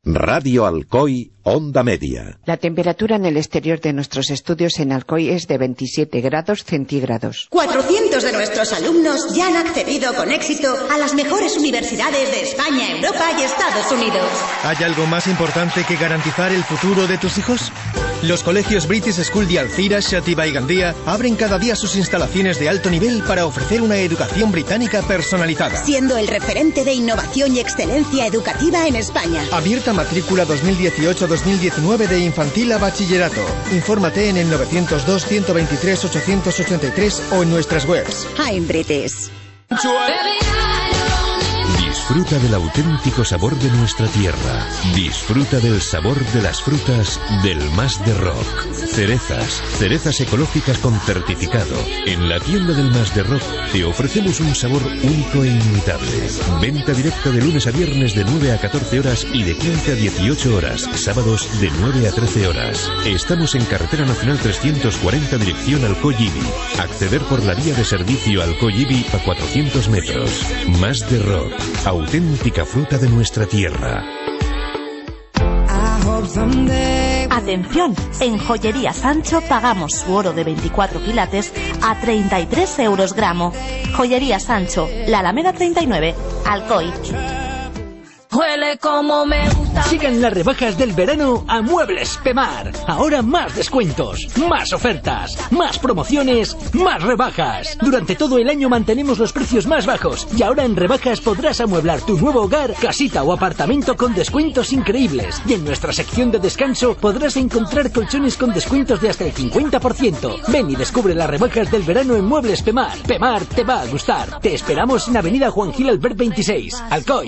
Radio Alcoy, Onda Media. La temperatura en el exterior de nuestros estudios en Alcoy es de 27 grados centígrados. 400 de nuestros alumnos ya han accedido con éxito a las mejores universidades de España, Europa y Estados Unidos. ¿Hay algo más importante que garantizar el futuro de tus hijos? Los colegios British School de Alcira, Xàtiva y Gandía abren cada día sus instalaciones de alto nivel para ofrecer una educación británica personalizada. Siendo el referente de innovación y excelencia educativa en España. Abierta matrícula 2018-2019 de infantil a bachillerato. Infórmate en el 902-123-883 o en nuestras webs. I'm British. Disfruta del auténtico sabor de nuestra tierra. Disfruta del sabor de las frutas del Mas de Roc. Cerezas ecológicas con certificado. En la tienda del Mas de Roc te ofrecemos un sabor único e inimitable. Venta directa de lunes a viernes de 9 a 14 horas y de 15 a 18 horas. Sábados de 9 a 13 horas. Estamos en Carretera Nacional 340, dirección Alcoy-Ibi. Acceder por la vía de servicio Alcoy-Ibi a 400 metros. Mas de Roc. Auténtica fruta de nuestra tierra. Atención, en Joyería Sancho pagamos su oro de 24 quilates a 33 euros gramo. Joyería Sancho, la Alameda 39, Alcoy. Huele como me gusta. Sigan las rebajas del verano a Muebles Pemar. Ahora más descuentos, más ofertas, más promociones, más rebajas. Durante todo el año mantenemos los precios más bajos y ahora en rebajas podrás amueblar tu nuevo hogar, casita o apartamento con descuentos increíbles. Y en nuestra sección de descanso podrás encontrar colchones con descuentos de hasta el 50%. Ven y descubre las rebajas del verano en Muebles Pemar. Pemar te va a gustar. Te esperamos en Avenida Juan Gil Albert 26, Alcoy.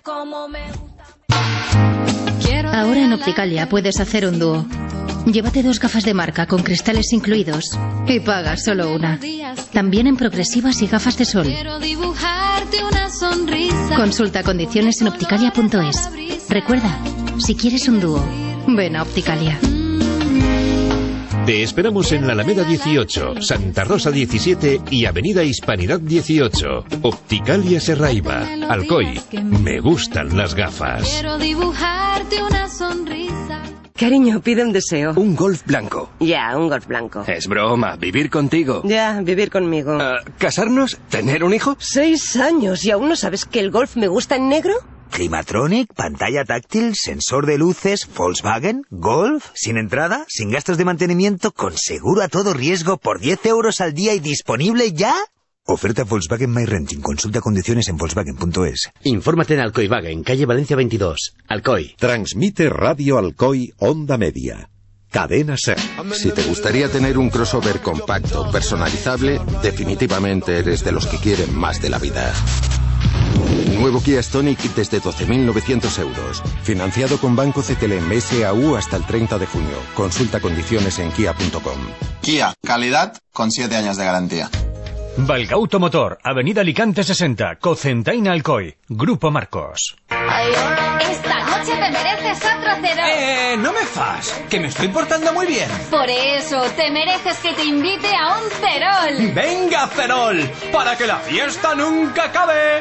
Ahora en Opticalia puedes hacer un dúo. Llévate 2 gafas de marca con cristales incluidos y pagas solo una. También en progresivas y gafas de sol. Consulta condiciones en opticalia.es. Recuerda, si quieres un dúo, ven a Opticalia. Te esperamos en la Alameda 18, Santa Rosa 17 y Avenida Hispanidad 18. Opticalia Serraiva, Alcoy. Me gustan las gafas. Quiero dibujarte una sonrisa. Cariño, pide un deseo. Un Golf blanco. Ya, un Golf blanco. Es broma, vivir contigo. Ya, vivir conmigo. ¿Casarnos? ¿Tener un hijo? 6 años y aún no sabes que el Golf me gusta en negro. Climatronic, pantalla táctil, sensor de luces, Volkswagen, Golf, sin entrada, sin gastos de mantenimiento, con seguro a todo riesgo por 10 euros al día y disponible ya. Oferta Volkswagen My Renting. Consulta condiciones en Volkswagen.es. Infórmate en Alcoy-Wagen, calle Valencia 22, Alcoy. Transmite Radio Alcoy, Onda Media. Cadena SER. Si te gustaría tener un crossover compacto, personalizable, definitivamente eres de los que quieren más de la vida. Nuevo Kia Stonic desde 12.900 euros. Financiado con Banco CTLM SAU hasta el 30 de junio. Consulta condiciones en kia.com. Kia, calidad con 7 años de garantía. Valgauto Motor, Avenida Alicante 60, Cocentaina Alcoy, Grupo Marcos. Esta noche te mereces otro Cerol. No me fas, que me estoy portando muy bien. Por eso, te mereces que te invite a un Cerol. ¡Venga, Cerol! ¡Para que la fiesta nunca acabe!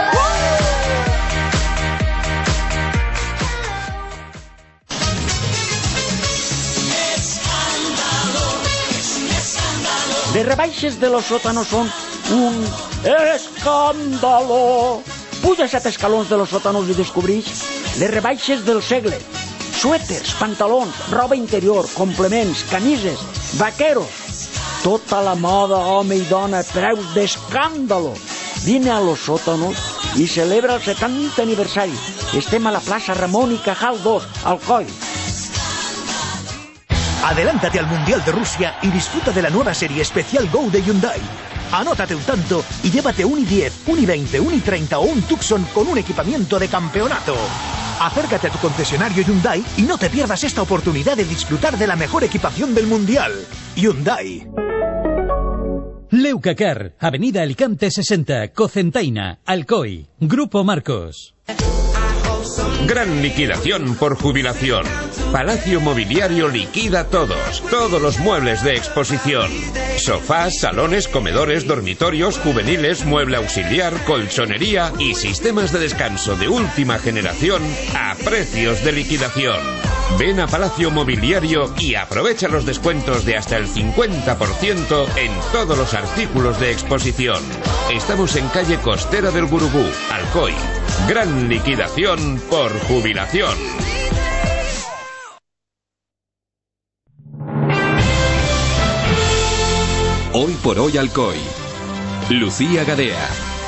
Les rebaixes de los sótanos son un escàndalo. Puja 7 escalons de los sótanos i descobrix les rebaixes del segle. Suèters, pantalons, roba interior, complements, camises, vaqueros. Tota la moda, home i dona, preus d'escàndalo. Vine a los sótanos y celebra el 70 aniversari. Estem a la plaça Ramon y Cajal 2, Alcoy. Adelántate al Mundial de Rusia y disfruta de la nueva serie especial Go de Hyundai. Anótate un tanto y llévate un i10, un i20, un i30 o un Tucson con un equipamiento de campeonato. Acércate a tu concesionario Hyundai y no te pierdas esta oportunidad de disfrutar de la mejor equipación del Mundial. Hyundai. Leucacar, Avenida Alicante 60, Cocentaina, Alcoy, Grupo Marcos. Gran liquidación por jubilación. Palacio Mobiliario liquida todos los muebles de exposición. Sofás, salones, comedores, dormitorios, juveniles, mueble auxiliar, colchonería y sistemas de descanso de última generación a precios de liquidación. Ven a Palacio Mobiliario y aprovecha los descuentos de hasta el 50% en todos los artículos de exposición. Estamos en calle Costera del Gurugú, Alcoy. Gran liquidación por jubilación. Hoy por hoy Alcoy. Lucía Gadea.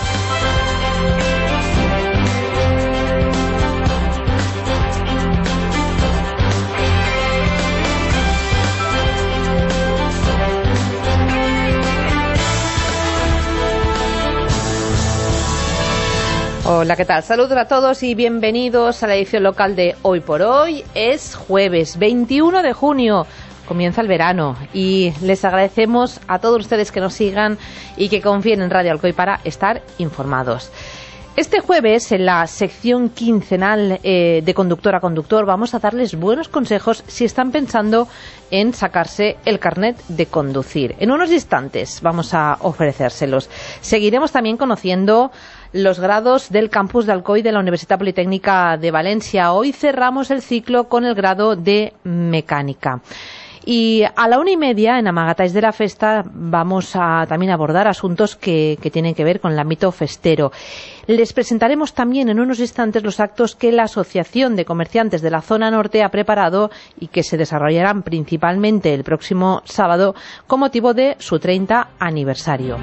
Hola, ¿qué tal? Saludos a todos y bienvenidos a la edición local de Hoy por Hoy. Es jueves 21 de junio. Comienza el verano y les agradecemos a todos ustedes que nos sigan y que confíen en Radio Alcoy para estar informados. Este jueves, en la sección quincenal de Conductor a Conductor, vamos a darles buenos consejos si están pensando en sacarse el carnet de conducir. En unos instantes vamos a ofrecérselos. Seguiremos también conociendo los grados del campus de Alcoy de la Universidad Politécnica de Valencia. Hoy cerramos el ciclo con el grado de mecánica. Y a la 1:30 en Amagatalls de la Festa vamos a también abordar asuntos que tienen que ver con el ámbito festero. Les presentaremos también en unos instantes los actos que la Asociación de Comerciantes de la Zona Norte ha preparado y que se desarrollarán principalmente el próximo sábado con motivo de su 30 aniversario.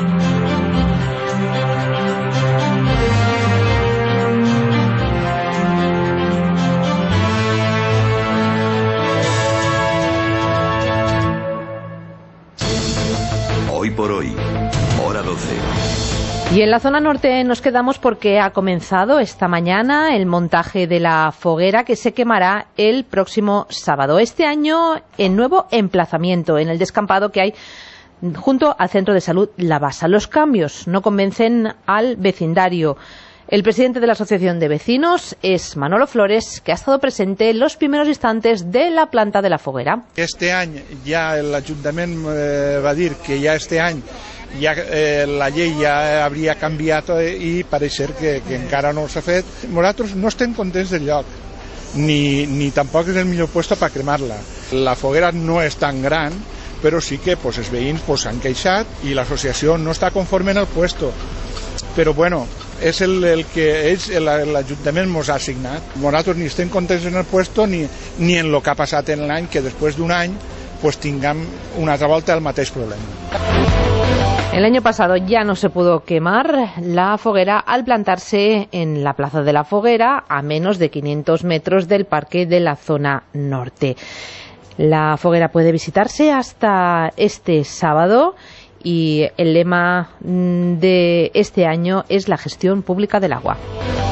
Hoy por hoy, hora 12. Y en la zona norte nos quedamos porque ha comenzado esta mañana el montaje de la foguera que se quemará el próximo sábado. Este año en nuevo emplazamiento, en el descampado que hay junto al Centro de Salud La Basa. Los cambios no convencen al vecindario. El presidente de la Asociación de Vecinos es Manolo Flores, que ha estado presente en los primeros instantes de la planta de la foguera. Este any ja l'Ajuntament va dir que ja este any ja la llei ja hauria canviat i pareix ser que encara no s'ha fet. Nosaltres no estem contents del lloc, ni tampoc és el millor puesto per cremar-la. La foguera no és tan gran, però sí que els veïns s'han queixat i l'associació no està conforme en el puesto. Però bueno, és el que l'Ajuntament ens ha assignat. Nosaltres ni estem contents en el puesto ni en el que ha passat en l'any, que després d'un any tinguem una altra volta el mateix problema. El año pasado ya no se pudo quemar la foguera al plantarse en la Plaza de la Foguera a menos de 500 metros del parque de la zona norte. La foguera puede visitarse hasta este sábado y el lema de este año es la gestión pública del agua.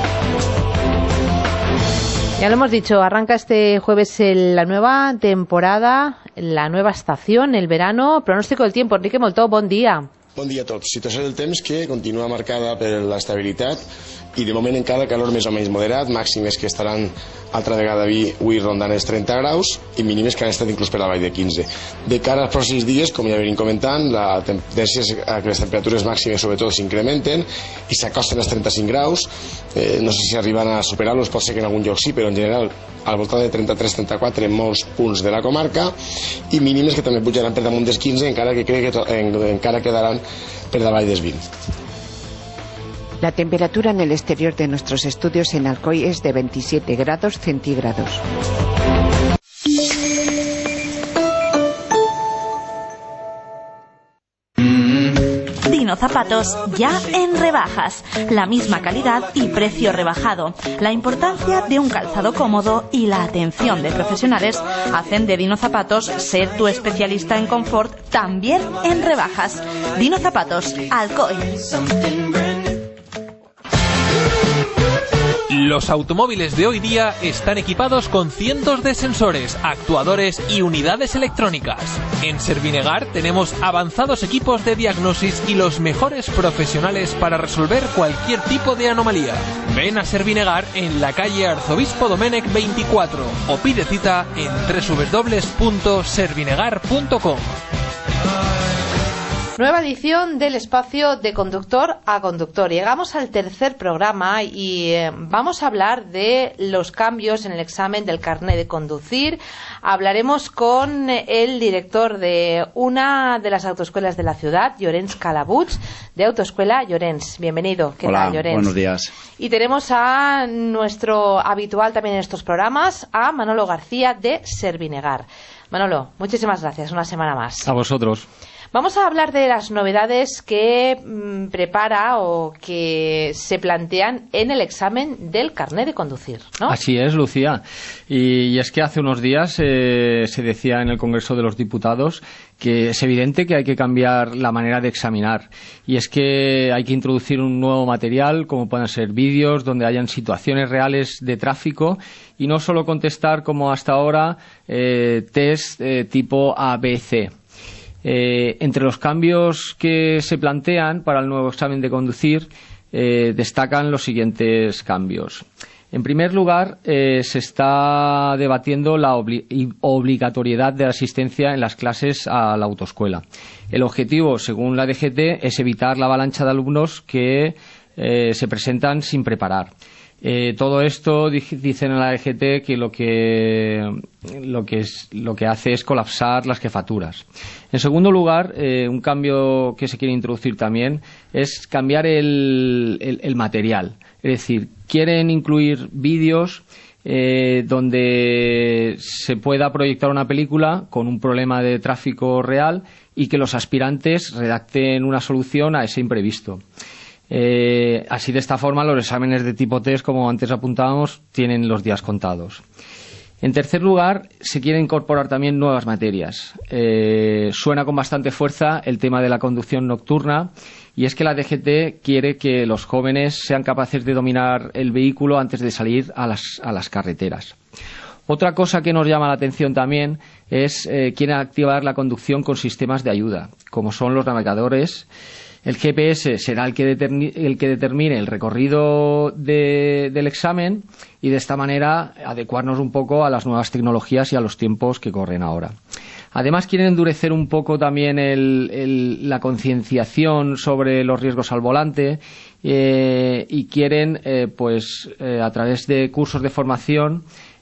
Ya lo hemos dicho, arranca este jueves la nueva temporada, la nueva estación, el verano. Pronóstico del tiempo, Enrique Moltó, bon dia. Bon dia a tots. Situació del temps que continua marcada per l'estabilitat i de moment encara calor més o menys moderat, màximes que estaran altra vegada avui rondant els 30 graus i mínimes que han estat inclús per la vall de 15. De cara als pròxims dies, com ja venim comentant, la tendència és que les temperatures màximes sobretot s'incrementen i s'acosten als 35 graus. No sé si arriben a superar-los, pot ser que en algun lloc sí, però en general al voltant de 33-34 en molts punts de la comarca i mínimes que també pujaran per damunt dels 15, encara que crec que encara quedaran per davall dels 20. La temperatura en el exterior de nuestros estudios en Alcoy es de 27 grados centígrados. Dino Zapatos ya en rebajas. La misma calidad y precio rebajado. La importancia de un calzado cómodo y la atención de profesionales hacen de Dino Zapatos ser tu especialista en confort también en rebajas. Dino Zapatos, Alcoy. Los automóviles de hoy día están equipados con cientos de sensores, actuadores y unidades electrónicas. En Servinegar tenemos avanzados equipos de diagnosis y los mejores profesionales para resolver cualquier tipo de anomalía. Ven a Servinegar en la calle Arzobispo Domenech 24 o pide cita en www.servinegar.com. Nueva edición del espacio de conductor a conductor. Llegamos al tercer programa y vamos a hablar de los cambios en el examen del carnet de conducir. Hablaremos con el director de una de las autoescuelas de la ciudad, Llorenç Calabuig, de Autoescuela Llorenç. Bienvenido. ¿Qué tal, Llorenç? Buenos días. Y tenemos a nuestro habitual también en estos programas, a Manolo García de Servinegar. Manolo, muchísimas gracias. Una semana más. A vosotros. Vamos a hablar de las novedades que prepara o que se plantean en el examen del carnet de conducir, ¿no? Así es, Lucía. Y es que hace unos días se decía en el Congreso de los Diputados que es evidente que hay que cambiar la manera de examinar. Y es que hay que introducir un nuevo material, como pueden ser vídeos donde hayan situaciones reales de tráfico y no solo contestar como hasta ahora test tipo ABC. Entre los cambios que se plantean para el nuevo examen de conducir destacan los siguientes cambios. En primer lugar, se está debatiendo la obligatoriedad de la asistencia en las clases a la autoescuela. El objetivo, según la DGT, es evitar la avalancha de alumnos que se presentan sin preparar. Todo esto dicen en la DGT que lo que hace es colapsar las jefaturas. En segundo lugar, un cambio que se quiere introducir también es cambiar el material. Es decir, quieren incluir vídeos donde se pueda proyectar una película con un problema de tráfico real y que los aspirantes redacten una solución a ese imprevisto. Así, de esta forma, los exámenes de tipo test, como antes apuntábamos, tienen los días contados. En tercer lugar, se quieren incorporar también nuevas materias. Suena con bastante fuerza el tema de la conducción nocturna, y es que la DGT quiere que los jóvenes sean capaces de dominar el vehículo antes de salir a las carreteras. Otra cosa que nos llama la atención también es quieren activar la conducción con sistemas de ayuda, como son los navegadores. El GPS será el que determine el recorrido del examen y de esta manera adecuarnos un poco a las nuevas tecnologías y a los tiempos que corren ahora. Además, quieren endurecer un poco también la concienciación sobre los riesgos al volante y quieren, a través de cursos de formación,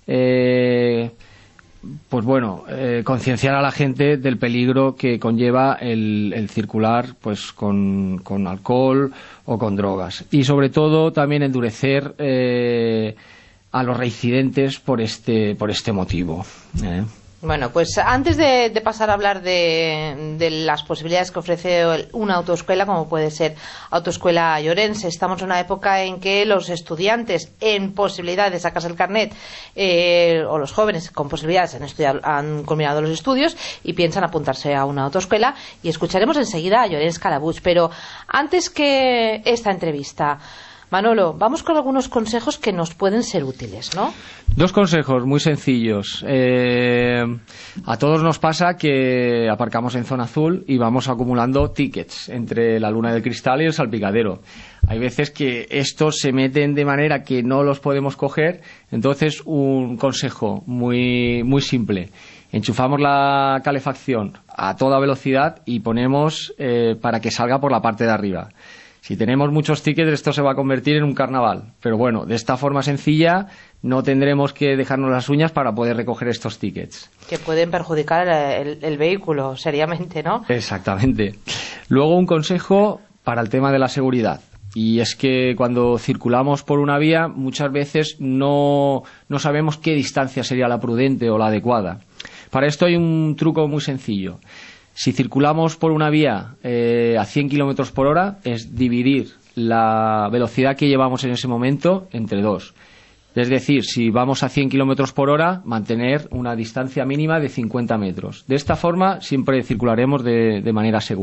concienciar a la gente del peligro que conlleva el circular con alcohol o con drogas. Y sobre todo también endurecer a los reincidentes por este motivo. Bueno, pues antes de pasar a hablar de las posibilidades que ofrece una autoescuela, como puede ser Autoescuela Llorenç, estamos en una época en que los estudiantes en posibilidad de sacarse el carnet, o los jóvenes con posibilidades han culminado los estudios y piensan apuntarse a una autoescuela, y escucharemos enseguida a Llorenç Calabuig. Pero antes que esta entrevista, Manolo, vamos con algunos consejos que nos pueden ser útiles, ¿no? Dos consejos muy sencillos. A todos nos pasa que aparcamos en zona azul y vamos acumulando tickets entre la luna del cristal y el salpicadero. Hay veces que estos se meten de manera que no los podemos coger, entonces un consejo muy, muy simple. Enchufamos la calefacción a toda velocidad y ponemos para que salga por la parte de arriba. Si tenemos muchos tickets, esto se va a convertir en un carnaval. Pero bueno, de esta forma sencilla no tendremos que dejarnos las uñas para poder recoger estos tickets. Que pueden perjudicar el vehículo seriamente, ¿no? Exactamente. Luego, un consejo para el tema de la seguridad. Y es que cuando circulamos por una vía, muchas veces no sabemos qué distancia sería la prudente o la adecuada. Para esto hay un truco muy sencillo. Si circulamos por una vía a 100 km por hora, es dividir la velocidad que llevamos en ese momento entre dos. Es decir, si vamos a 100 km por hora, mantener una distancia mínima de 50 metros. De esta forma siempre circularemos de manera segura.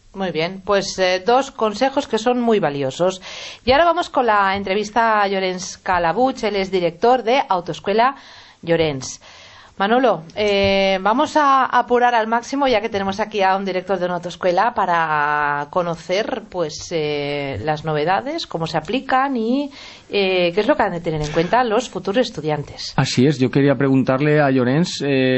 Muy bien, pues 2 consejos que son muy valiosos. Y ahora vamos con la entrevista a Llorenç Calabuig, él es director de Autoescuela Llorenç. Manolo, vamos a apurar al máximo, ya que tenemos aquí a un director de una autoescuela, para conocer pues las novedades, cómo se aplican y qué es lo que han de tener en cuenta los futuros estudiantes. Así es, yo quería preguntarle a Llorenç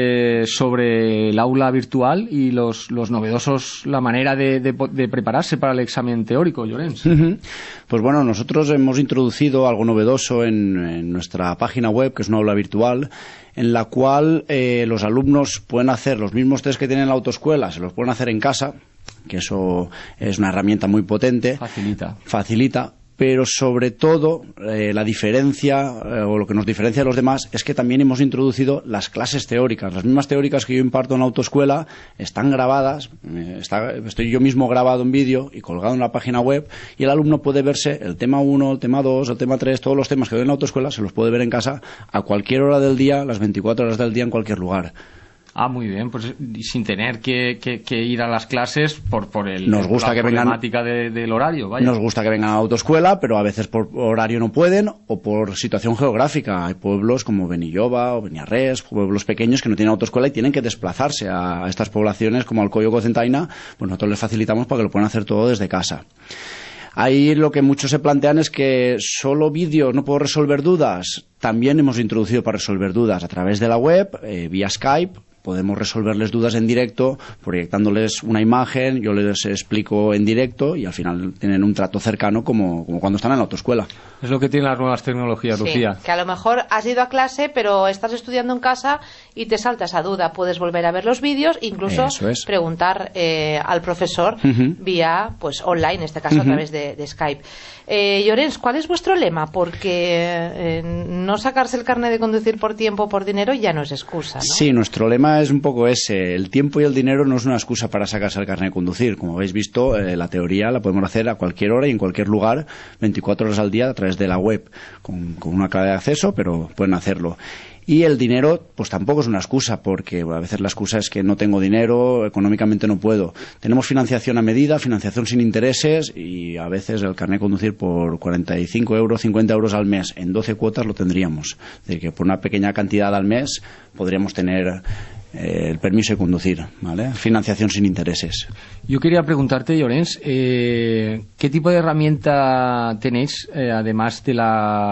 sobre el aula virtual y los novedosos, la manera de prepararse para el examen teórico, Llorenç. Pues bueno, nosotros hemos introducido algo novedoso en nuestra página web, que es una aula virtual, en la cual los alumnos pueden hacer los mismos test que tienen en la autoescuela, se los pueden hacer en casa, que eso es una herramienta muy potente. Facilita, pero sobre todo la diferencia, o lo que nos diferencia de los demás, es que también hemos introducido las clases teóricas. Las mismas teóricas que yo imparto en la autoescuela están grabadas, estoy yo mismo grabado en vídeo y colgado en la página web, y el alumno puede verse el tema 1, el tema 2, el tema 3, todos los temas que doy en la autoescuela, se los puede ver en casa a cualquier hora del día, las 24 horas del día, en cualquier lugar. Ah, muy bien, pues sin tener que ir a las clases por nos gusta la que problemática del horario. Vaya. Nos gusta que vengan a la autoescuela, pero a veces por horario no pueden o por situación geográfica. Hay pueblos como Benilloba o Beniarrés, pueblos pequeños que no tienen autoescuela y tienen que desplazarse a estas poblaciones como Alcoy o Cocentaina, pues nosotros les facilitamos para que lo puedan hacer todo desde casa. Ahí lo que muchos se plantean es que solo vídeo no puedo resolver dudas. También hemos introducido para resolver dudas a través de la web, vía Skype. Podemos resolverles dudas en directo, proyectándoles una imagen, yo les explico en directo y al final tienen un trato cercano como cuando están en la autoescuela. Es lo que tienen las nuevas tecnologías, sí, Lucía. Que a lo mejor has ido a clase, pero estás estudiando en casa y te salta esa duda. Puedes volver a ver los vídeos, incluso preguntar al profesor vía pues online, en este caso a través de Skype. Llorenç, ¿cuál es vuestro lema? Porque no sacarse el carnet de conducir por tiempo o por dinero ya no es excusa, ¿no? Sí, nuestro lema es un poco ese. El tiempo y el dinero no es una excusa para sacarse el carnet de conducir. Como habéis visto, la teoría la podemos hacer a cualquier hora y en cualquier lugar, 24 horas al día, a través de la web, con una clave de acceso, pero pueden hacerlo. Y el dinero, pues tampoco es una excusa, porque a veces la excusa es que no tengo dinero, económicamente no puedo. Tenemos financiación a medida, financiación sin intereses, y a veces el carnet de conducir por 45 euros, 50 euros al mes, en 12 cuotas lo tendríamos. Es decir, que por una pequeña cantidad al mes podríamos tener el permiso de conducir, ¿vale? Financiación sin intereses. Yo quería preguntarte, Llorenç, ¿qué tipo de herramienta tenéis, además de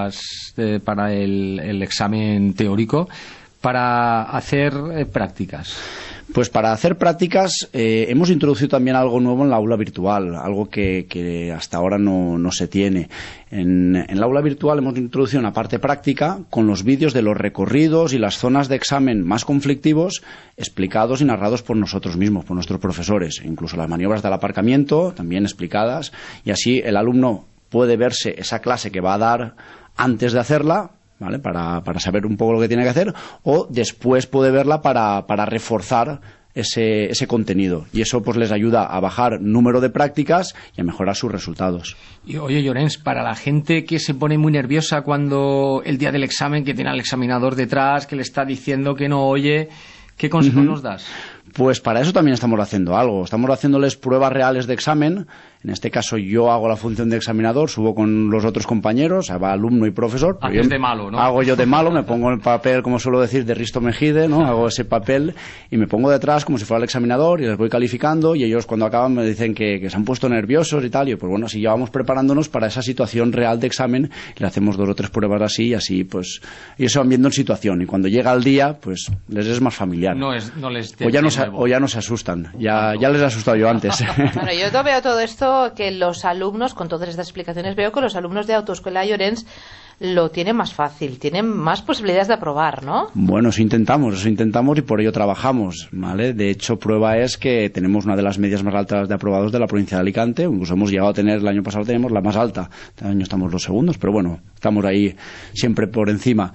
para el examen teórico, para hacer prácticas? Pues para hacer prácticas hemos introducido también algo nuevo en la aula virtual, algo que hasta ahora no se tiene. En la aula virtual hemos introducido una parte práctica con los vídeos de los recorridos y las zonas de examen más conflictivos explicados y narrados por nosotros mismos, por nuestros profesores. Incluso las maniobras del aparcamiento también explicadas, y así el alumno puede verse esa clase que va a dar antes de hacerla, ¿vale? Para saber un poco lo que tiene que hacer, o después puede verla para reforzar ese contenido, y eso pues les ayuda a bajar número de prácticas y a mejorar sus resultados. Y oye, Llorenç, para la gente que se pone muy nerviosa cuando el día del examen, que tiene al examinador detrás, que le está diciendo que no oye, ¿qué consejos nos das? Pues para eso también estamos haciendo algo. Estamos haciéndoles pruebas reales de examen. En este caso yo hago la función de examinador, subo con los otros compañeros, va alumno y profesor. Haces de malo, ¿no? Hago yo de malo, me pongo el papel, como suelo decir, de Risto Mejide, ¿no? Hago ese papel y me pongo detrás como si fuera el examinador y les voy calificando, y ellos cuando acaban me dicen que se han puesto nerviosos y tal, y pues bueno, así ya vamos preparándonos para esa situación real de examen y le hacemos 2 o 3 pruebas así, y así pues ellos se van viendo en situación, y cuando llega el día pues les es más familiar. No les o ya no se asustan, ya les he asustado yo antes. Bueno, yo veo todo esto, que los alumnos, con todas estas explicaciones, veo que los alumnos de Autoescuela Llorenç lo tienen más fácil, tienen más posibilidades de aprobar, ¿no? Bueno, eso intentamos y por ello trabajamos, ¿vale? De hecho, prueba es que tenemos una de las medias más altas de aprobados de la provincia de Alicante, incluso hemos llegado a tener, el año pasado tenemos la más alta, este año estamos los segundos, pero bueno, estamos ahí siempre por encima.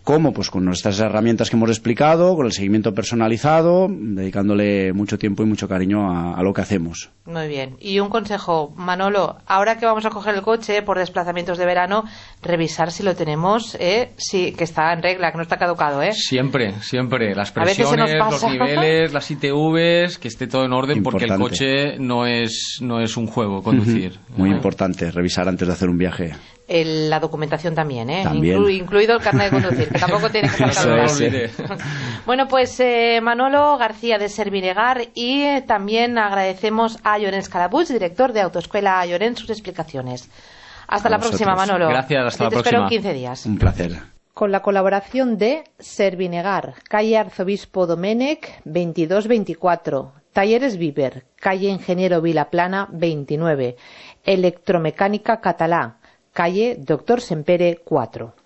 ¿Cómo? Pues con nuestras herramientas que hemos explicado, con el seguimiento personalizado, dedicándole mucho tiempo y mucho cariño a lo que hacemos. Muy bien. Y un consejo, Manolo, ahora que vamos a coger el coche por desplazamientos de verano, revisar si lo tenemos, sí, que está en regla, que no está caducado, Siempre. Las presiones, los niveles, las ITVs, que esté todo en orden, porque el coche no es un juego conducir. Muy importante, revisar antes de hacer un viaje. La documentación también, También. Incluido el carnet de conducir, que tampoco tiene que faltar. Bueno, pues Manolo García de Servinegar, y también agradecemos a Llorenç Calapuig, director de Autoescuela Llorenç, sus explicaciones. Hasta la próxima, Manolo. Gracias, hasta la próxima. Te espero en 15 días. Un placer. Con la colaboración de Servinegar, calle Arzobispo Domènech 2224, Talleres Viver, calle Ingeniero Vilaplana 29, Electromecánica Catalá, calle Doctor Sempere 4.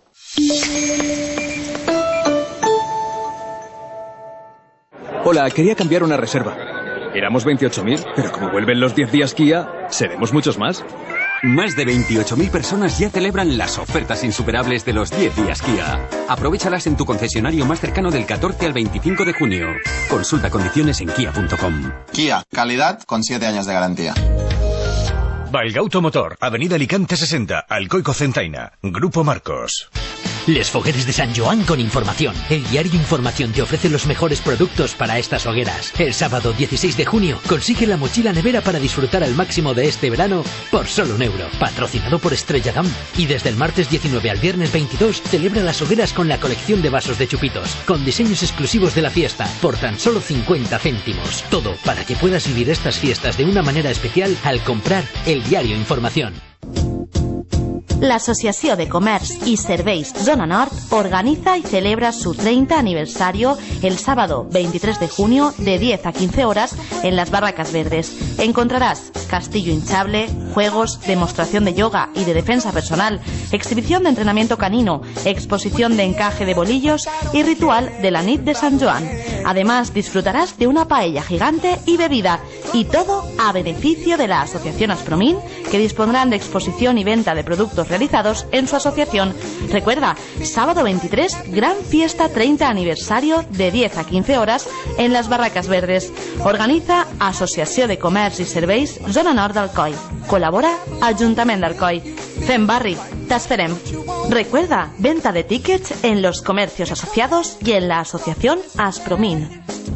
Hola, quería cambiar una reserva. Éramos 28.000, pero como vuelven los 10 días Kia, seremos muchos más. Más de 28.000 personas ya celebran las ofertas insuperables de los 10 días Kia. Aprovéchalas en tu concesionario más cercano del 14 al 25 de junio. Consulta condiciones en kia.com. Kia, calidad con 7 años de garantía. Valga Automotor, Avenida Alicante 60, Alcoy Cocentaina, Grupo Marcos. Les Fogueres de Sant Joan con información. El diario Información te ofrece los mejores productos para estas hogueras. El sábado 16 de junio consigue la mochila nevera para disfrutar al máximo de este verano por solo €1. Patrocinado por Estrella Damm. Y desde el martes 19 al viernes 22 celebra las hogueras con la colección de vasos de chupitos, con diseños exclusivos de la fiesta, por tan solo 50 céntimos. Todo para que puedas vivir estas fiestas de una manera especial al comprar el diario Información. L'Associació de Comerç y Serveis Zona Nord organiza y celebra su 30 aniversario el sábado 23 de junio de 10 a 15 horas en las Barracas Verdes. Encontrarás castillo hinchable, juegos, demostración de yoga y de defensa personal, exhibición de entrenamiento canino, exposición de encaje de bolillos y ritual de la nit de Sant Joan. Además, disfrutarás de una paella gigante y bebida, y todo a beneficio de la Asociación Aspromin, que dispondrán de exposición y venta de productos realizados en su asociación. Recuerda, sábado 23, gran fiesta 30 aniversario de 10 a 15 horas en las Barracas Verdes. Organiza Associació de Comerç i Serveis Zona Nord d'Alcoi. Col·labora Ajuntament d'Alcoi. Fem barri, t'esperem. Recuerda, venta de tickets en los comercios asociados y en la asociación Aspromin.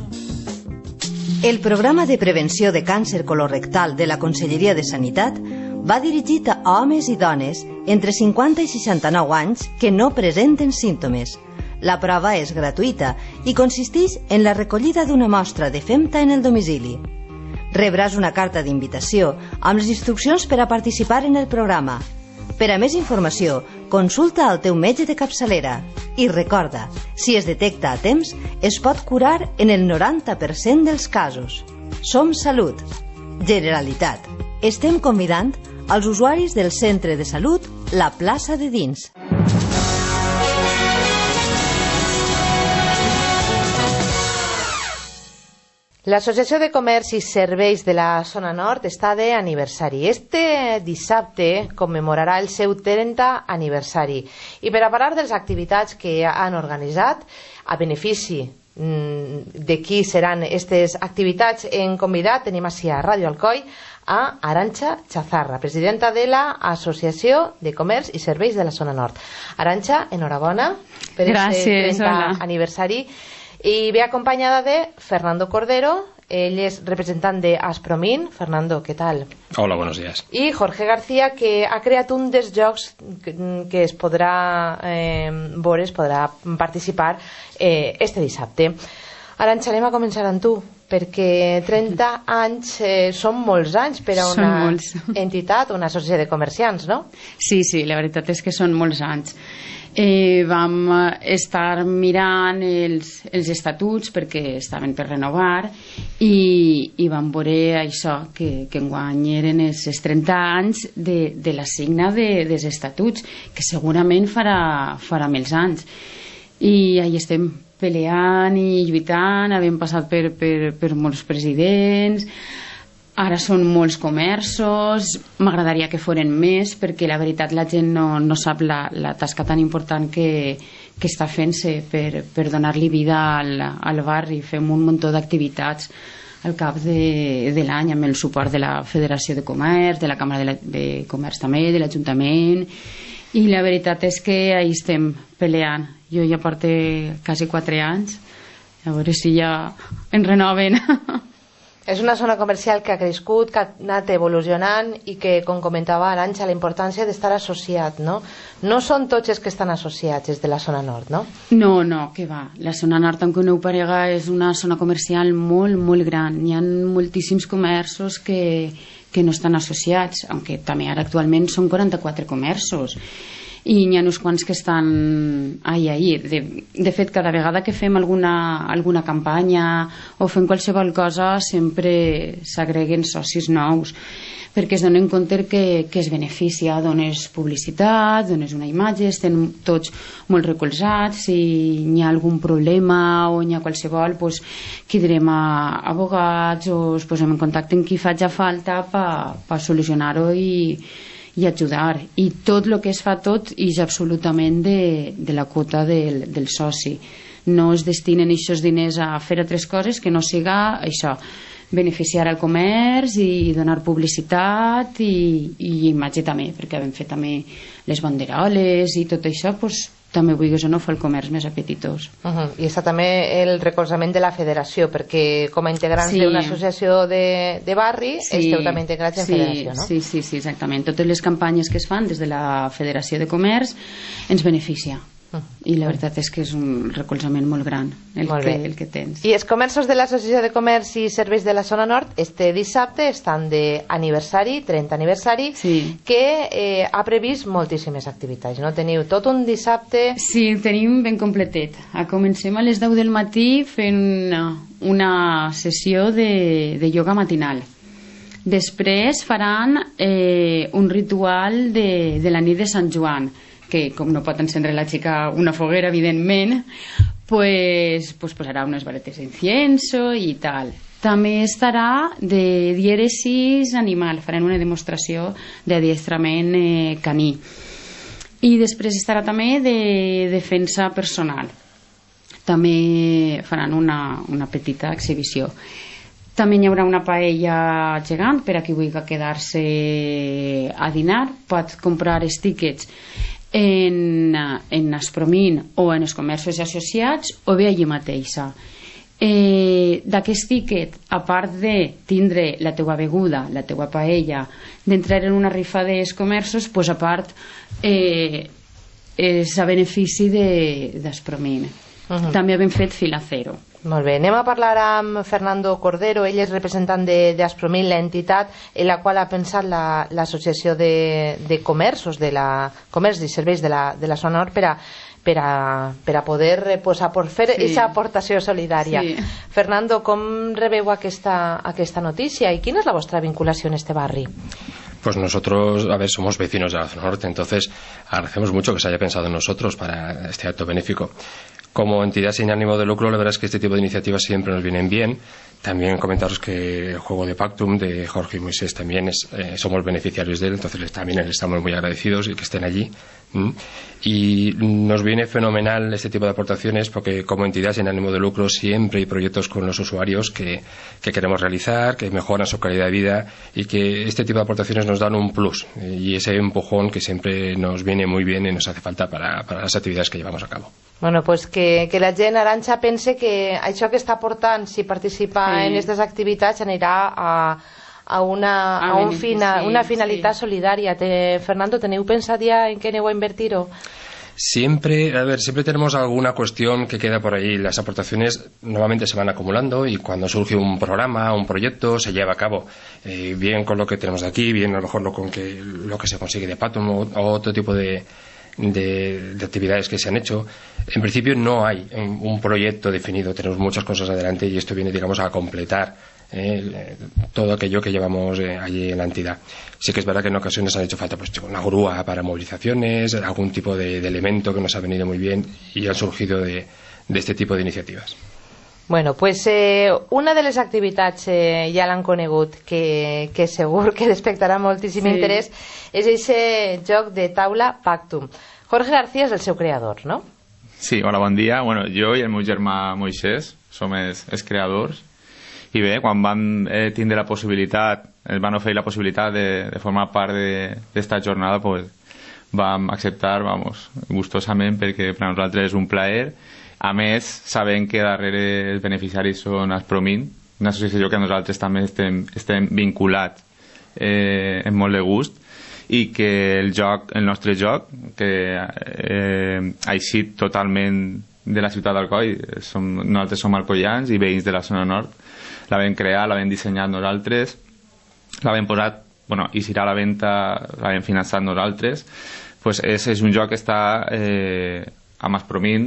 El programa de prevenció de càncer colorectal de la Conselleria de Sanitat va dirigit a homes i dones entre 50 i 69 anys que no presenten símptomes. La prova és gratuïta i consisteix en la recollida d'una mostra de femta en el domicili. Rebràs una carta d'invitació amb les instruccions per a participar en el programa. Per a més informació, consulta el teu metge de capçalera. I recorda, si es detecta a temps, es pot curar en el 90% dels casos. Som Salut. Generalitat. Estem convidant als usuaris del Centre de Salut La Plaça de Dins. L'Associació de Comerç i Serveis de la Zona Nord està de aniversari. Este dissabte commemorarà el seu 30 aniversari. I per a parlar de les activitats que han organitzat, a benefici de qui seran aquestes activitats, hem convidat, tenim així a Ràdio Alcoi, a Arantxa Chazarra, presidenta de l'Associació de Comerç i Serveis de la Zona Nord. Arantxa, enhorabona per aquest 30 aniversari. Y ve acompañada de Fernando Cordero, él es representante de Aspromin. Fernando, ¿qué tal? Hola, buenos días. Y Jorge García, que ha creat un dels jocs que es podrà veure, es podrà participar este dissabte. Arantxa, anem a començar amb tu, perquè 30 anys són molts anys per a una entitat, una associació de comerciants, no? Sí, la veritat és que són molts anys. Vam estar mirant els estatuts perquè estaven per renovar i vam veure això, que enguany eren els 30 anys de la signa dels estatuts, que segurament farà més anys. I ahí estem peleant i lluitant, havent passat per molts presidents. Ara són molts comerços, m'agradaria que foren més, perquè la veritat la gent no sap la tasca tan important que està fent-se per donar-li vida al barri. Fem un munt d'activitats al cap de l'any amb el suport de la Federació de Comerç, de la Càmera de Comerç també, de l'Ajuntament, i la veritat és que ahí estem peleant. Jo ja porto quasi 4 anys, a veure si ja ens renoven. És una zona comercial que ha crescut, que ha anat evolucionant i que, com comentava Arantxa, la importància d'estar associat, no? No són tots els que estan associats, és de la zona nord, no? No, que va. La zona nord, aunque no ho parega, és una zona comercial molt, molt gran. Hi ha moltíssims comerços que no estan associats, aunque també ara actualment són 44 comerços. I n'hi ha uns quants que estan ahí. De fet, cada vegada que fem alguna campanya o fem qualsevol cosa sempre s'agreguen socis nous, perquè es donen compte que es beneficia, dones publicitat, dones una imatge, estem tots molt recolzats. Si hi ha algun problema o hi ha qualsevol, quedarem a abogats o es posem en contacte amb qui faci falta per solucionar-ho i ajudar, i tot el que es fa tot és absolutament de la quota del soci. No es destinen aquests diners a fer altres coses que no siga això, beneficiar el comerç i donar publicitat i imatge també, perquè vam fer també les banderoles i tot això, també vulguis o no fa el comerç més apetitós. I està també el recolzament de la federació, perquè com a integrants d'una associació de barri esteu també integrats en federació, no? Sí, exactament. Totes les campanyes que es fan des de la Federació de Comerç ens beneficia. I la veritat és que és un recolzament molt gran el que tens. I els comerços de l'Associació de Comerç i Serveis de la Zona Nord este dissabte estan d'aniversari, 30 aniversari, que ha previst moltíssimes activitats, no? Teniu tot un dissabte... Sí, tenim ben completet. Comencem a les 10 del matí fent una sessió de ioga matinal. Després faran un ritual de la nit de Sant Joan, que com no pot encendre la xica una foguera, evidentment, pues posarà unes varetes d'incienso i tal. També estarà de dièresis animal, faran una demostració d'adiestrament caní. I després estarà també de defensa personal. També faran una petita exhibició. També hi haurà una paella gegant per a qui vulgui quedar-se a dinar. Pot comprar els tíquets en Aspromin o en els comerços associats o bé allí mateixa. D'aquest tíquet, a part de tindre la teua beguda, la teua paella, d'entrar en una rifa dels comerços, a part és a benefici d'Aspromin. També hem fet fila zero. Molt bé, anem a parlar amb Fernando Cordero. Ell és representant d'Aspromin, l'entitat en la qual ha pensat l'associació de comerços, de la comerç i serveis de la zona nord per a poder fer aquesta aportació solidària. Fernando, com rebeu aquesta notícia i quina és la vostra vinculació en este barri? Pues nosotros, somos vecinos de la zona norte, entonces agradecemos mucho que se haya pensado en nosotros para este acto benéfico. Como entidad sin ánimo de lucro, la verdad es que este tipo de iniciativas siempre nos vienen bien. También comentaros que el juego de Pactum de Jorge y Moisés también somos beneficiarios de él, entonces también les estamos muy agradecidos y que estén allí. Y nos viene fenomenal este tipo de aportaciones porque como entidad sin ánimo de lucro siempre hay proyectos con los usuarios que queremos realizar, que mejoran su calidad de vida y que este tipo de aportaciones nos dan un plus y ese empujón que siempre nos viene muy bien y nos hace falta para las actividades que llevamos a cabo. Bueno, pues que la gent, Arantxa, pense que això que està aportant, si participa en aquestes activitats, anirà a una finalitat solidària. Fernando, ¿teniu pensat ja en què aneu a invertir-ho? Siempre tenemos alguna cuestión que queda por ahí. Las aportaciones normalmente se van acumulando y cuando surge un programa, un proyecto, se lleva a cabo. Bien con lo que tenemos de aquí, bien a lo mejor lo que se consigue de Patum o otro tipo de actividades que se han hecho. En principio no hay un proyecto definido, tenemos muchas cosas adelante y esto viene, digamos, a completar todo aquello que llevamos allí en la entidad. Sí que es verdad que en ocasiones han hecho falta una grúa para movilizaciones, algún tipo de elemento que nos ha venido muy bien y han surgido de este tipo de iniciativas. Bueno, pues una de les activitats ja l'han conegut que segur que despertarà moltíssim interès és aquest joc de taula Pactum. Jorge García és el seu creador, no? Sí, hola, bon dia. Bueno, jo i el meu germà Moisès som els creadors. I bé, quan vam tindre la possibilitat, ens van oferir la possibilitat de formar part d'esta jornada, pues, vam acceptar, gustosament, perquè per a nosaltres és un plaer. A més, sabent que darrere els beneficiaris són Aspromin, una associació que nosaltres també estem vinculats amb molt de gust, i que el nostre joc, que ha eixit totalment de la ciutat d'Alcoi, nosaltres som alcoians i veïns de la zona nord, la vam crear, la vam dissenyar nosaltres, la vam posat, i si irà a la venda, la vam finançat nosaltres. Pues és un joc que està amb Aspromin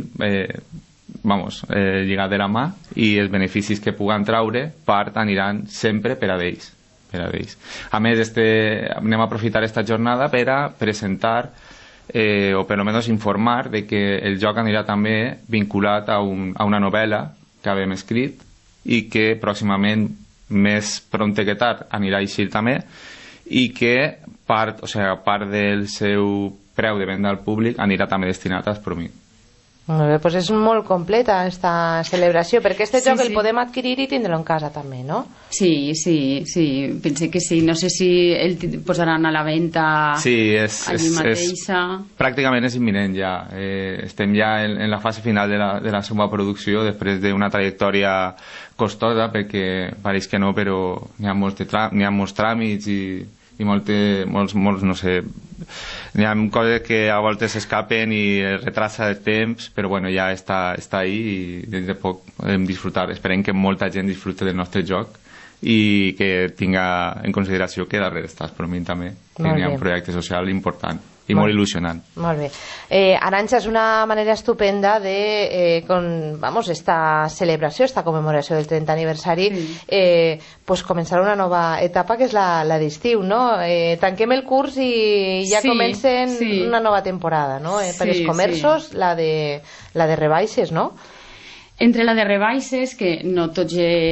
lligat de la mà, i els beneficis que puguen traure part aniran sempre per a ells. A més, anem a aprofitar aquesta jornada per a presentar o per almenys informar de que el joc anirà també vinculat a una novel·la que havíem escrit i que pròximament, més prompte que tard, anirà a eixir també, i que part del seu preu de venda al públic anirà també destinat a Aspromin. Molt bé, doncs és molt completa aquesta celebració, perquè aquest joc el podem adquirir i tindre-lo en casa també, no? Sí, pensé que sí. No sé si el posaran a la venda allí mateixa. Pràcticament és imminent ja. Estem ja en la fase final de la seva producció, després d'una trajectòria costosa, perquè pareix que no, però n'hi ha molts tràmits i molts, no sé, hi ha coses que a voltes s'escapen i retrasa el temps, però bueno, ja està ahí i des de poc podem disfrutar. Esperem que molta gent disfrute del nostre joc i que tinga en consideració que darrere està Aspromin també, que hi ha un projecte social important i molt il·lusionant. Molt bé. Arantxa, és una manera estupenda de, esta celebració, esta commemoració del 30 aniversari, pues començar una nova etapa que és la d'estiu, no? Tanquem el curs i ja comencen una nova temporada, no? Per als comerços, la de rebaixes, no? Entre la de rebaixes, que no tots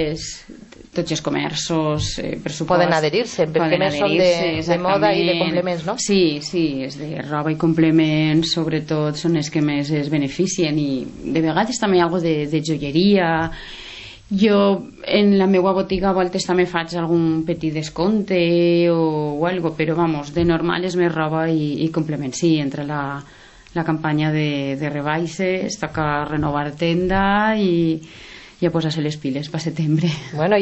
els comerços, per supost, poden adherir-se, perquè més són de moda i de complements, no? Sí, és de roba i complements, sobretot són els que més es beneficien, i de vegades també hi ha alguna de joieria. Jo en la meva botiga a voltes també faig algun petit descompte o algo, però de normal és més roba i complements. Sí, entre la campanya de rebaixes toca renovar tenda i ja posar-se les piles per setembre. Bueno,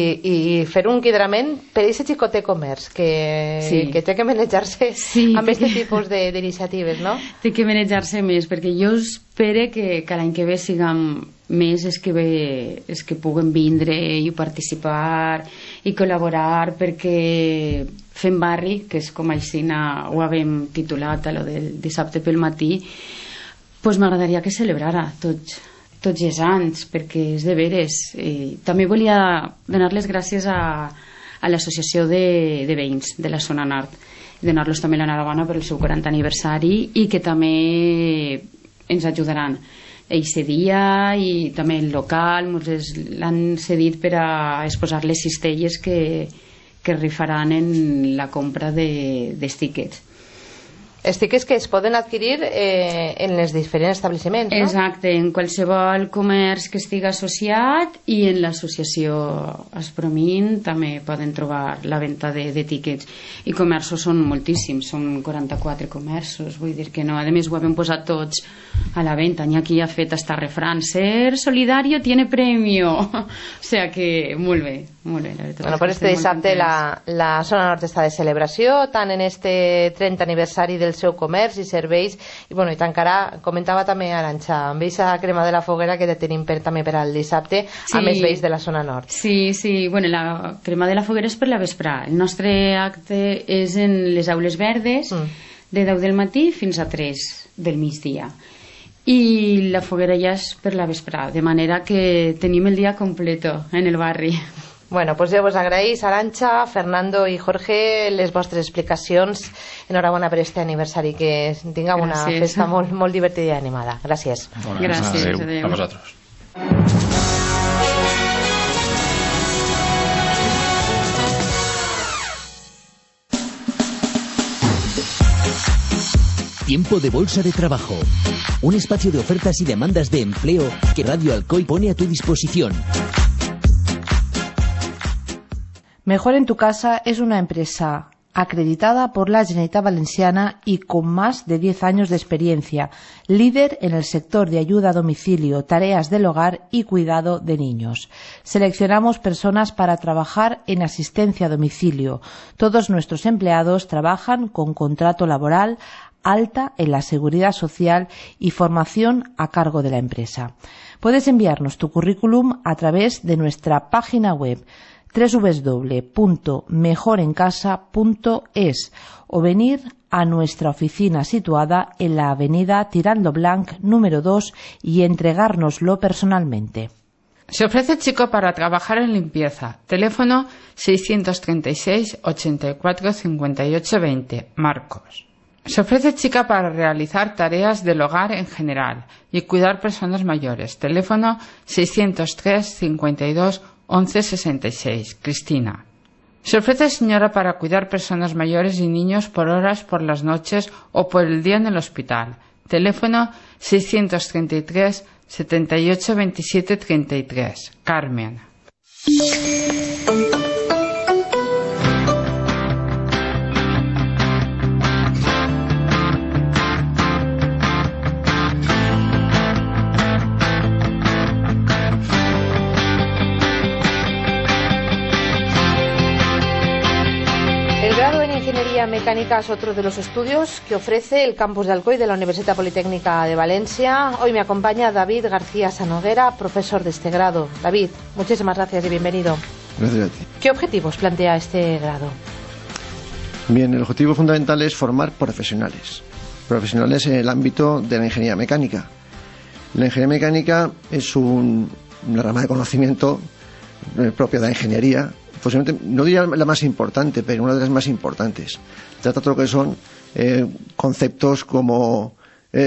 i fer un quidrament per aquest xicotet comerç que té que manejar-se amb aquest tipus d'iniciatives, no? Té que manejar-se més, perquè jo espero que l'any que ve siguem més els que puguen vindre i participar i col·laborar, perquè fem barri, que és com així ho havíem titulat a lo del dissabte pel matí, doncs m'agradaria que celebrara tots els anys, perquè és de veres. També volia donar les gràcies a l'associació de veïns de la zona nord, i donar-los també l'enhorabona per el seu 40 aniversari, i que també ens ajudaran aquest dia, i també el local l'han cedit per a exposar les cistelles que rifaran en la compra dels tiquets. Els tiquets que es poden adquirir en els diferents establiments, no? Exacte, en qualsevol comerç que estigui associat, i en l'associació Aspromin també poden trobar la venda de tiquets. I comerços són moltíssims, són 44 comerços, vull dir que no. A més, ho hem posat tots a la venda. N'hi ha qui ha fet hasta refrán: ser solidario tiene premio. O sea que molt bé, la veritat. Bueno, per este dissabte la zona nord està de celebració, tant en este 30 aniversari del seu comerç i serveis, i tancarà, comentava també Arantxa, amb aquesta crema de la foguera que tenim també per al dissabte, amb els veïns de la zona nord. Sí, bueno, la crema de la foguera és per la vesprà. El nostre acte és en les aules verdes, de 10 del matí fins a 3 del migdia, i la foguera ja és per la vesprà, de manera que tenim el dia completo en el barri. Bueno, pues jo vos agraïs, Arantxa, Fernando i Jorge, les vostres explicacions. Enhorabona per este aniversari, que tingueu una festa molt, molt divertida i animada. Gràcies. Gràcies. Adéu. A vosaltres. Tiempo de bolsa de trabajo. Un espacio de ofertas y demandas de empleo que Radio Alcoy pone a tu disposición. Mejor en tu casa es una empresa acreditada por la Generalitat Valenciana y con más de 10 años de experiencia, líder en el sector de ayuda a domicilio, tareas del hogar y cuidado de niños. Seleccionamos personas para trabajar en asistencia a domicilio. Todos nuestros empleados trabajan con contrato laboral, alta en la seguridad social y formación a cargo de la empresa. Puedes enviarnos tu currículum a través de nuestra página web www.mejorencasa.es o venir a nuestra oficina situada en la avenida Tirando Blanc número 2 y entregárnoslo personalmente. Se ofrece chico para trabajar en limpieza. Teléfono 636 84 58 20, Marcos. Se ofrece chica para realizar tareas del hogar en general y cuidar personas mayores. Teléfono 603 52 1166, Cristina. Se ofrece señora para cuidar personas mayores y niños por horas por las noches o por el día en el hospital. Teléfono 633 78 27 33, Carmen. Mecánica es otro de los estudios que ofrece el campus de Alcoy de la Universidad Politécnica de Valencia. Hoy me acompaña David García Sanoguera, profesor de este grado. David, muchísimas gracias y bienvenido. Gracias a ti. ¿Qué objetivos plantea este grado? Bien, el objetivo fundamental es formar profesionales en el ámbito de la ingeniería mecánica. La ingeniería mecánica es una rama de conocimiento propia de la ingeniería. Posiblemente, no diría la más importante, pero una de las más importantes. Trata todo lo que son conceptos como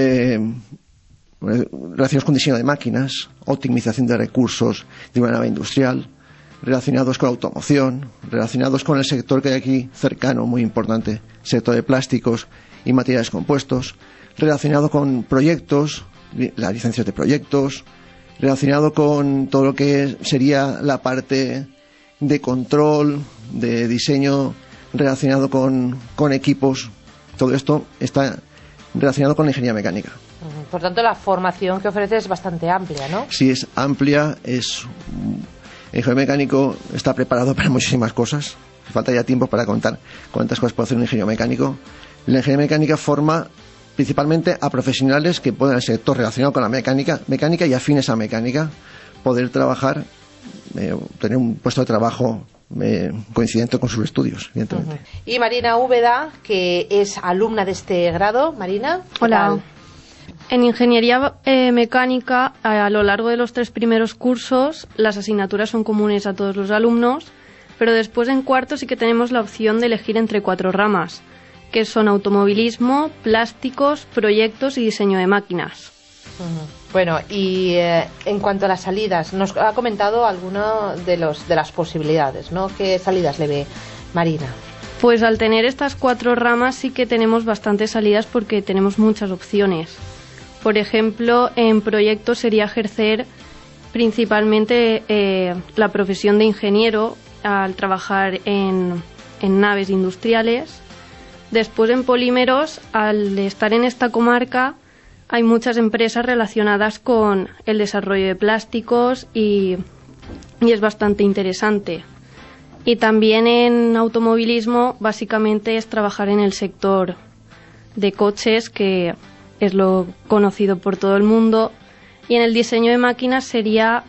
relacionados con diseño de máquinas, optimización de recursos de una nave industrial, relacionados con automoción, relacionados con el sector que hay aquí cercano, muy importante, sector de plásticos y materiales compuestos, relacionado con proyectos, las licencias de proyectos, relacionado con todo lo que sería la parte de control, de diseño relacionado con equipos. Todo esto está relacionado con la ingeniería mecánica. Por tanto, la formación que ofrece es bastante amplia, ¿no? Sí, es amplia. El ingeniero mecánico está preparado para muchísimas cosas. Falta ya tiempo para contar cuántas cosas puede hacer un ingeniero mecánico. La ingeniería mecánica forma principalmente a profesionales que pueden en el sector relacionado con la mecánica y afines a mecánica, poder trabajar, tener un puesto de trabajo coincidente con sus estudios, evidentemente. Y Marina Úbeda, que es alumna de este grado. Marina, ¿qué Hola. tal? En ingeniería mecánica, a lo largo de los 3 primeros cursos, las asignaturas son comunes a todos los alumnos, pero después en cuarto sí que tenemos la opción de elegir entre 4 ramas, que son automovilismo, plásticos, proyectos y diseño de máquinas. Bueno, y en cuanto a las salidas, nos ha comentado alguna de las posibilidades, ¿no? ¿Qué salidas le ve Marina? Pues al tener estas 4 ramas sí que tenemos bastantes salidas porque tenemos muchas opciones. Por ejemplo, en proyectos sería ejercer principalmente la profesión de ingeniero al trabajar en naves industriales. Después en polímeros, al estar en esta comarca, hay muchas empresas relacionadas con el desarrollo de plásticos y es bastante interesante. Y también en automovilismo, básicamente es trabajar en el sector de coches, que es lo conocido por todo el mundo. Y en el diseño de máquinas sería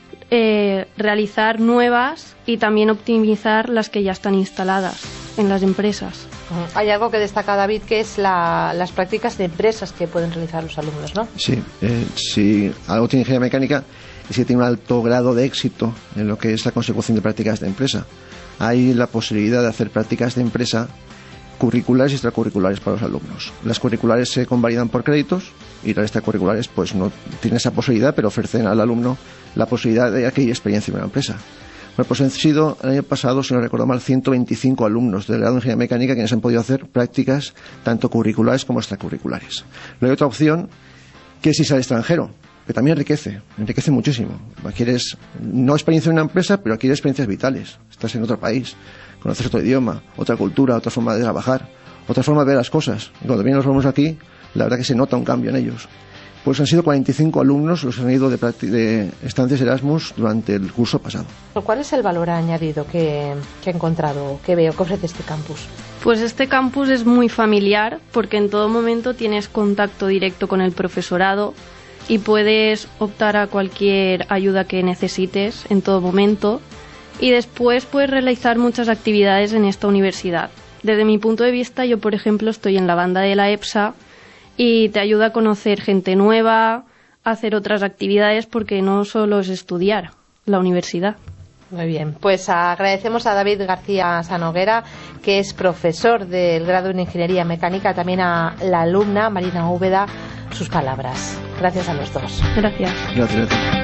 realizar nuevas y también optimizar las que ya están instaladas en las empresas. Hay algo que destaca David, que es las prácticas de empresas que pueden realizar los alumnos, ¿no? Sí, si algo tiene ingeniería mecánica es que tiene un alto grado de éxito en lo que es la consecución de prácticas de empresa. Hay la posibilidad de hacer prácticas de empresa curriculares y extracurriculares para los alumnos. Las curriculares se convalidan por créditos y las extracurriculares pues no tienen esa posibilidad, pero ofrecen al alumno la posibilidad de adquirir experiencia en una empresa. Bueno, pues han sido el año pasado, si no recuerdo mal, 125 alumnos del grado de Ingeniería Mecánica quienes han podido hacer prácticas tanto curriculares como extracurriculares. Luego hay otra opción que es irse al extranjero, que también enriquece muchísimo. Adquieres no experiencia en una empresa, pero adquieres experiencias vitales. Estás en otro país, conoces otro idioma, otra cultura, otra forma de trabajar, otra forma de ver las cosas. Y cuando vienen los alumnos aquí, la verdad que se nota un cambio en ellos. Pues han sido 45 alumnos los que han ido de estancias Erasmus durante el curso pasado. ¿Cuál es el valor añadido que ha encontrado, que veo que ofrece este campus? Pues este campus es muy familiar porque en todo momento tienes contacto directo con el profesorado y puedes optar a cualquier ayuda que necesites en todo momento, y después puedes realizar muchas actividades en esta universidad. Desde mi punto de vista, yo por ejemplo estoy en la banda de la EPSA y te ayuda a conocer gente nueva, a hacer otras actividades, porque no solo es estudiar la universidad. Muy bien, pues agradecemos a David García Sanoguera, que es profesor del grado en Ingeniería Mecánica, también a la alumna Marina Úbeda, sus palabras. Gracias a los dos. Gracias. Gracias.